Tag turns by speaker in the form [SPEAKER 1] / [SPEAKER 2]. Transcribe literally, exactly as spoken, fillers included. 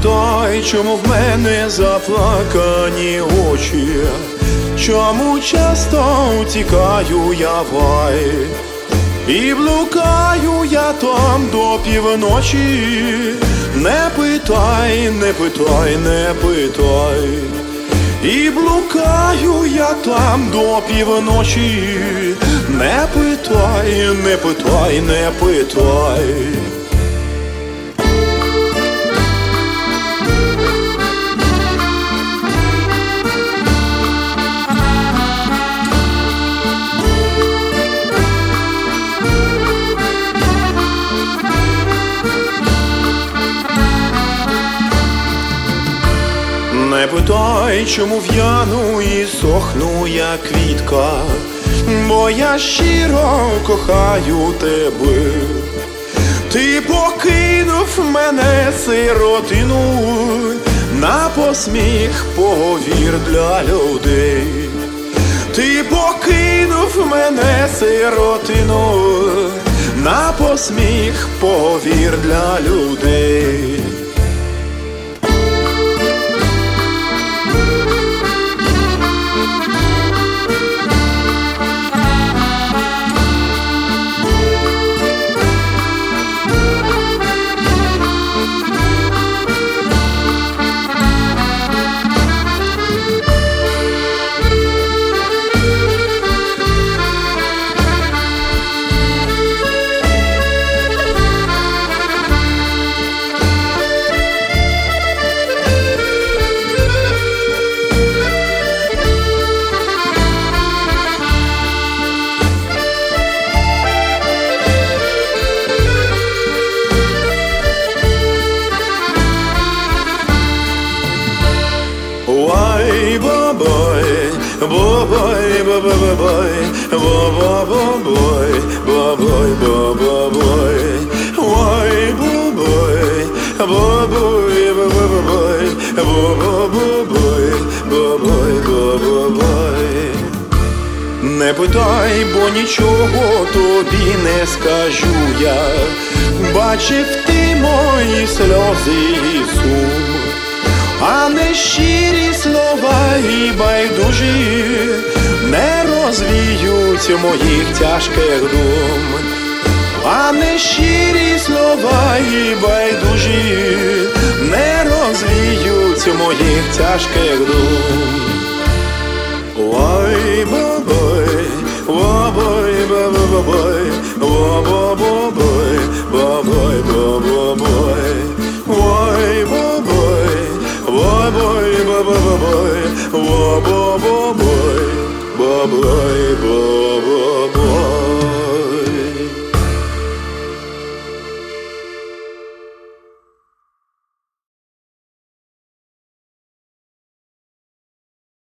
[SPEAKER 1] питай, чому в мене заплакані очі, чому часто утікаю я вай, і блукаю я там до півночі. Не питай, не питай, не питай, і блукаю я там до півночі. Не питай, не питай, не питай. Не питай, чому в'яну і сохну я квітка, бо я щиро кохаю тебе. Ти покинув мене, сиротину, на посміх поговір для людей. Ти покинув мене, сиротину, на посміх поговір для людей. Ой, бабой, бабой, бабой, бабой, бабой, бабой, ой, бабой, бабой, бабой, бабой, бабой, бабой. Не питай, бо нічого тобі не скажу я. Бачив ти мої сльози і сум, а не щирі слова і байдужі не розвіють моїх тяжких дум. А не щирі слова і байдужі не розвіють моїх тяжких дум. Ой, бабой, бабой, бабой, бабой, бабой, бабой, ой, бабой, бабой, бабой, бабой, бабой, бабой, бабой.